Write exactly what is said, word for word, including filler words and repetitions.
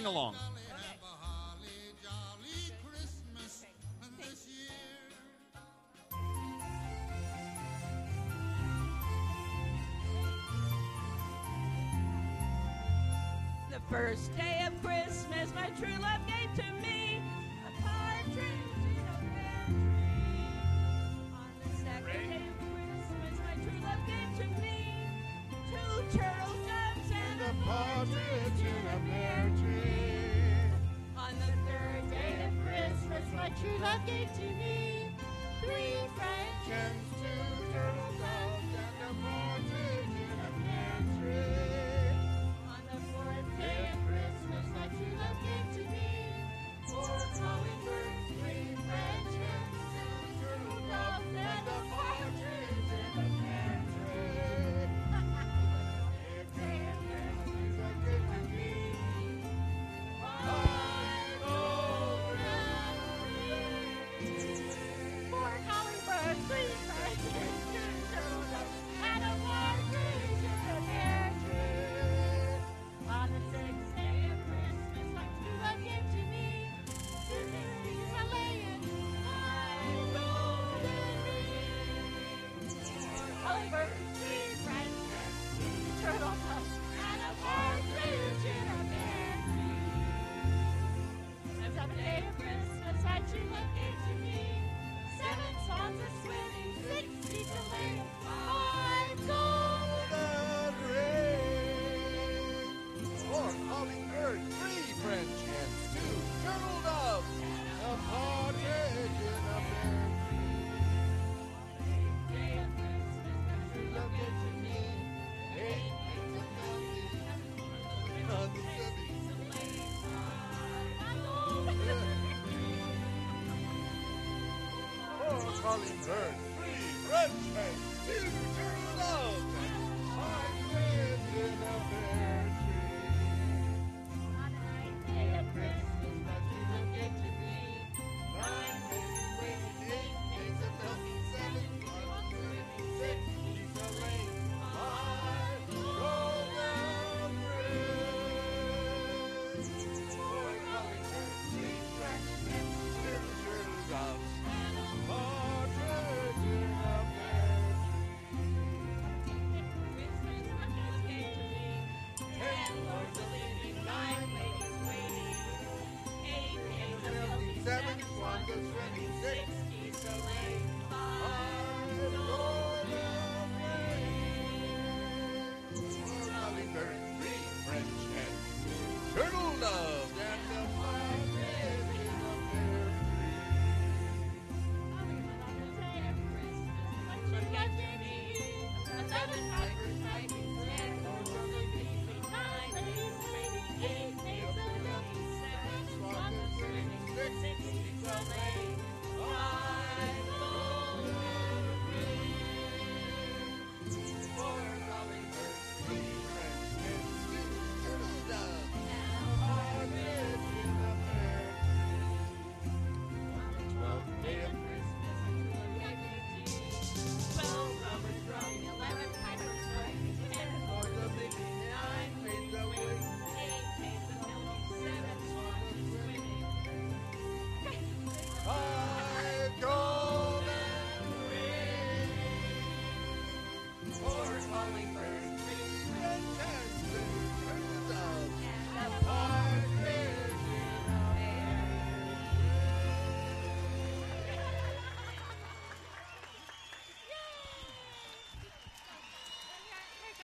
sing along. The first day of Christmas, my true love gave to me a partridge in a pear tree. On the second day of Christmas, my true love gave to me two turtle doves and a partridge in a pear tree. On the third day of Christmas, my true love gave to me three French hens, two turtle doves and a partridge in a pear tree. On the fourth day of Christmas, my true love gave to me four hummingbirds, three French hens, two turtle doves, and a partridge in a pear tree. Fifth day of Christmas, my gave to me five golden rings, four hummingbirds, three French hens, two turtle doves, and a partridge in a pear tree. On the sixth day of Christmas, my true love gave to me two babies a laying five golden rings, four hummingbirds, three French hens, two turtle doves, and a partridge in a pear tree. The seventh day of Christmas, my true love gave to me seven swans a swimming, six geese a laying, five golden rings, Four hummingbirds, three French hens, two turtle doves, a partridge in a pear eighth day of Christmas, my true love gave to me eight pigs of milky, None six seven. geese a laying, five golden Four hummingbirds, three French hens, two turtle doves, and five fish in a pear tree. On the ninth day of Christmas, my true love gave to me nine pigs waiting, eight pigs of milky, seven swans swimming, six geese a laying, five golden rings.